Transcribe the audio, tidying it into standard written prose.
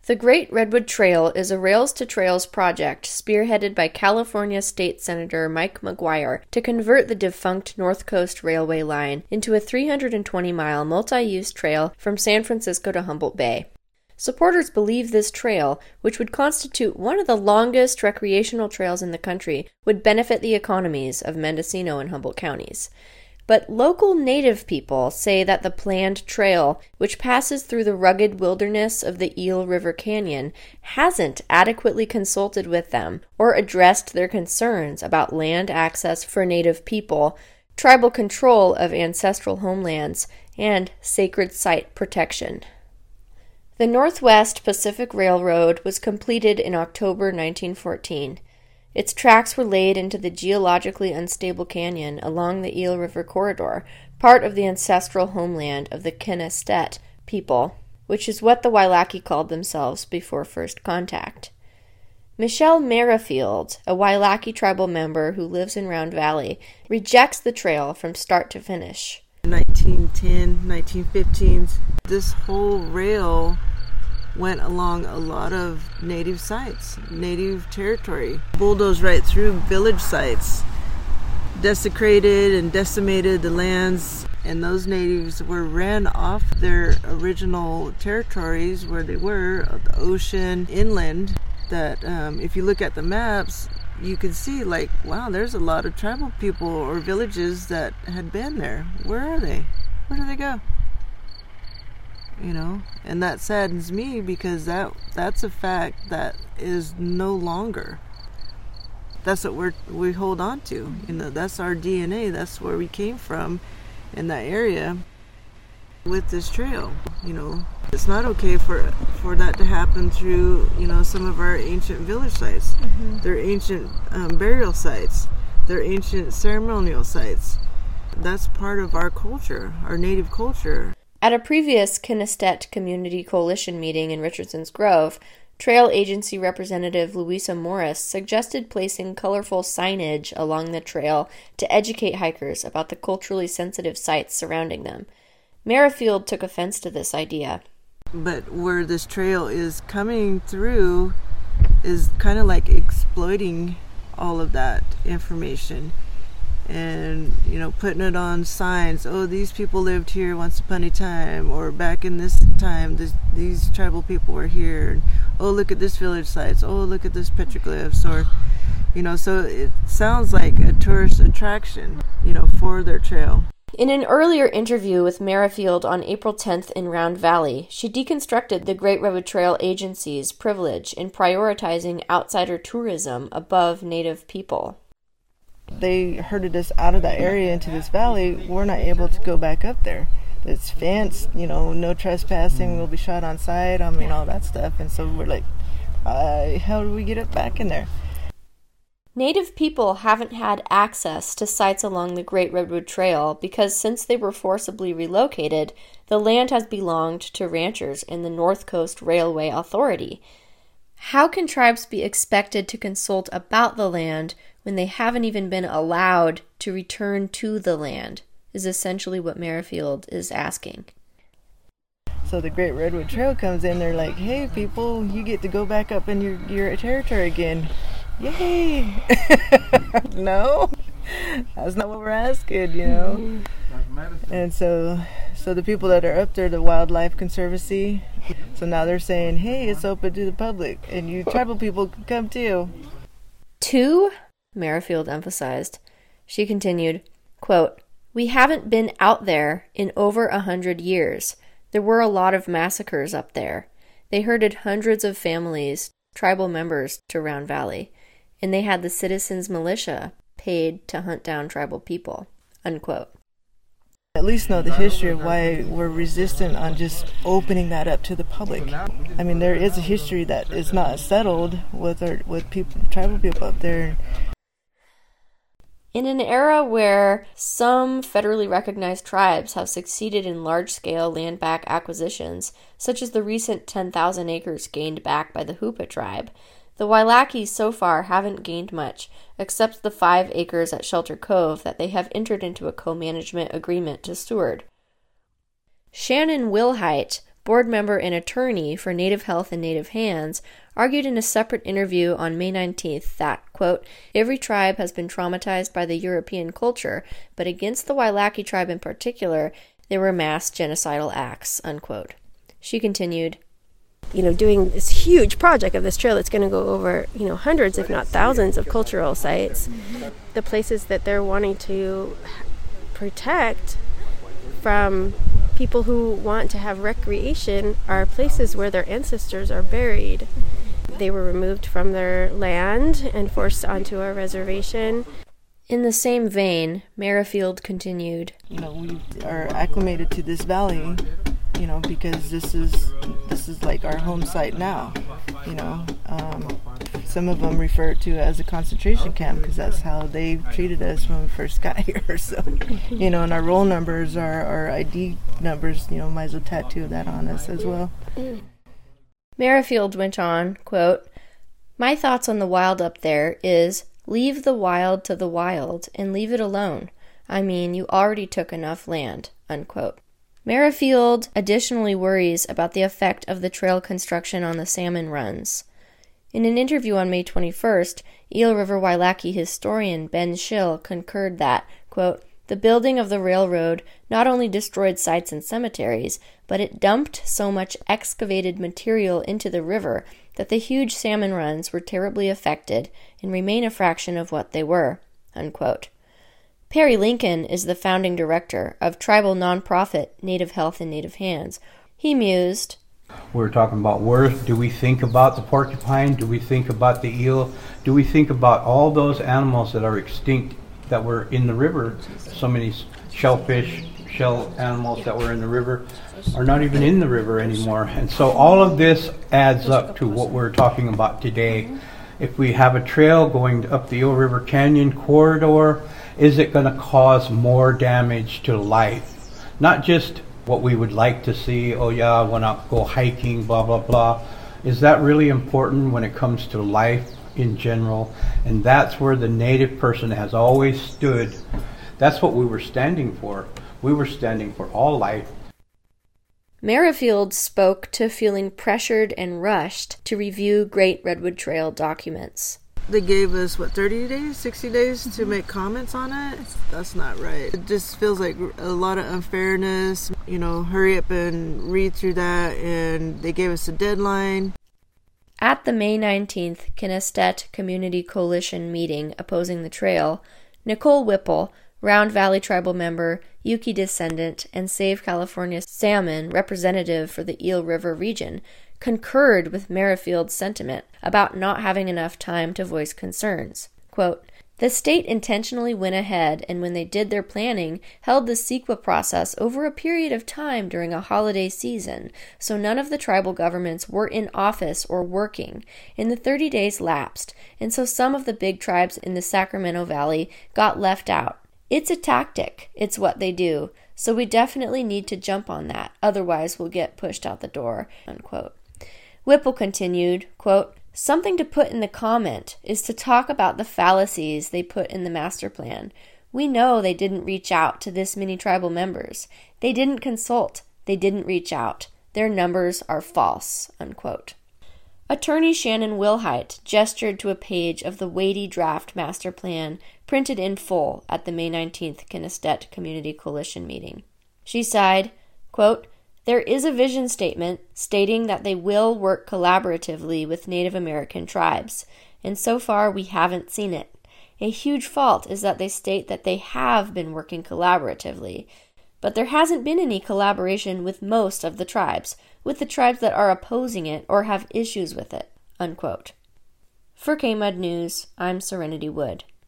The Great Redwood Trail is a Rails to Trails project spearheaded by California State Senator Mike McGuire to convert the defunct North Coast Railway line into a 320-mile multi-use trail from San Francisco to Humboldt Bay. Supporters believe this trail, which would constitute one of the longest recreational trails in the country, would benefit the economies of Mendocino and Humboldt counties. But local native people say that the planned trail, which passes through the rugged wilderness of the Eel River Canyon, hasn't adequately consulted with them or addressed their concerns about land access for native people, tribal control of ancestral homelands, and sacred site protection. The Northwest Pacific Railroad was completed in October 1914. Its tracks were laid into the geologically unstable canyon along the Eel River Corridor, part of the ancestral homeland of the Knesset people, which is what the Wailaki called themselves before first contact. Michelle Merrifield, a Wailaki tribal member who lives in Round Valley, rejects the trail from start to finish. 1910, 1915s, this whole rail went along a lot of native sites, native territory, bulldozed right through village sites, desecrated and decimated the lands, and those natives were ran off their original territories where they were, the ocean, inland, that if you look at the maps, you can see, like, wow, there's a lot of tribal people or villages that had been there. Where are they? Where do they go? You know, and that saddens me because that's a fact that is no longer. That's what we hold on to. You know, that's our DNA. That's where we came from in that area with this trail. You know, it's not okay for that to happen through, you know, some of our ancient village sites. Mm-hmm. They're ancient burial sites. They're ancient ceremonial sites. That's part of our culture, our native culture. At a previous Knesset Community Coalition meeting in Richardson's Grove, Trail Agency Representative Louisa Morris suggested placing colorful signage along the trail to educate hikers about the culturally sensitive sites surrounding them. Merrifield took offense to this idea. But where this trail is coming through is kind of like exploiting all of that information. And, you know, putting it on signs. Oh, these people lived here once upon a time, or back in this time, these tribal people were here. And, oh, look at this village sites. Oh, look at this petroglyphs. Or, you know, so it sounds like a tourist attraction, you know, for their trail. In an earlier interview with Merrifield on April 10th in Round Valley, she deconstructed the Great Redwood Trail Agency's privilege in prioritizing outsider tourism above native people. They herded us out of that area into this valley. We're not able to go back up there. It's fenced, you know, no trespassing, we'll be shot on sight, I mean, all that stuff. And so we're like, how do we get it back in there? Native people haven't had access to sites along the Great Redwood Trail because since they were forcibly relocated, the land has belonged to ranchers in the North Coast Railway Authority. How can tribes be expected to consult about the land when they haven't even been allowed to return to the land, is essentially what Merrifield is asking. So the Great Redwood Trail comes in, they're like, hey people, you get to go back up in your territory again. Yay! No, that's not what we're asking, you know. And so the people that are up there, the Wildlife Conservancy, so now they're saying, hey, it's open to the public, and you tribal people can come too. Two? Merrifield emphasized. She continued, quote, "We haven't been out there in over 100 years. There were a lot of massacres up there. They herded hundreds of families, tribal members, to Round Valley, and they had the citizens' militia paid to hunt down tribal people." Unquote. At least know the history of why we're resistant on just opening that up to the public. I mean, there is a history that is not settled with people, tribal people up there. In an era where some federally recognized tribes have succeeded in large-scale land-back acquisitions, such as the recent 10,000 acres gained back by the Hoopa tribe, the Wailaki so far haven't gained much, except the 5 acres at Shelter Cove that they have entered into a co-management agreement to steward. Shannon Wilhite, board member and attorney for Native Health and Native Hands, argued in a separate interview on May 19th that, quote, every tribe has been traumatized by the European culture, but against the Wailaki tribe in particular, there were mass genocidal acts, unquote. She continued, doing this huge project of this trail that's going to go over, hundreds, if not thousands of cultural sites. The places that they're wanting to protect from people who want to have recreation are places where their ancestors are buried. They were removed from their land and forced onto a reservation. In the same vein, Merrifield continued, we are acclimated to this valley, because this is like our home site now. Some of them refer to it as a concentration camp because that's how they treated us when we first got here. So, and our roll numbers, our ID numbers, might as well tattoo that on us as well. Merrifield went on, quote, my thoughts on the wild up there is leave the wild to the wild and leave it alone. I mean, you already took enough land, unquote. Merrifield additionally worries about the effect of the trail construction on the salmon runs. In an interview on May 21st, Eel River Wailaki historian Ben Schill concurred that, quote, the building of the railroad not only destroyed sites and cemeteries, but it dumped so much excavated material into the river that the huge salmon runs were terribly affected and remain a fraction of what they were, unquote. Perry Lincoln is the founding director of tribal nonprofit Native Health and Native Hands. He mused, we're talking about where do we think about the porcupine? Do we think about the eel? Do we think about all those animals that are extinct that were in the river? So many shellfish, shell animals that were in the river are not even in the river anymore. And so all of this adds up to what we're talking about today. If we have a trail going up the Eel River Canyon corridor, is it going to cause more damage to life? Not just what we would like to see, oh yeah, I want to go hiking, blah, blah, blah. Is that really important when it comes to life in general? And that's where the Native person has always stood. That's what we were standing for. We were standing for all life. Merrifield spoke to feeling pressured and rushed to review Great Redwood Trail documents. They gave us, 30 days, 60 days to make comments on it? That's not right. It just feels like a lot of unfairness. Hurry up and read through that, and they gave us a deadline. At the May 19th Knesset Community Coalition meeting opposing the trail, Nicole Whipple, Round Valley Tribal member, Yuki descendant, and Save California Salmon representative for the Eel River region, concurred with Merrifield's sentiment about not having enough time to voice concerns. Quote, the state intentionally went ahead and when they did their planning, held the CEQA process over a period of time during a holiday season, so none of the tribal governments were in office or working, and the 30 days lapsed, and so some of the big tribes in the Sacramento Valley got left out. It's a tactic. It's what they do. So we definitely need to jump on that. Otherwise, we'll get pushed out the door, unquote. Whipple continued, quote, something to put in the comment is to talk about the fallacies they put in the master plan. We know they didn't reach out to this many tribal members. They didn't consult. They didn't reach out. Their numbers are false, unquote. Attorney Shannon Wilhite gestured to a page of the weighty draft master plan printed in full at the May 19th Knesset Community Coalition meeting. She sighed, quote, there is a vision statement stating that they will work collaboratively with Native American tribes, and so far we haven't seen it. A huge fault is that they state that they have been working collaboratively, but there hasn't been any collaboration with most of the tribes, with the tribes that are opposing it or have issues with it, unquote. For KMUD News, I'm Serenity Wood.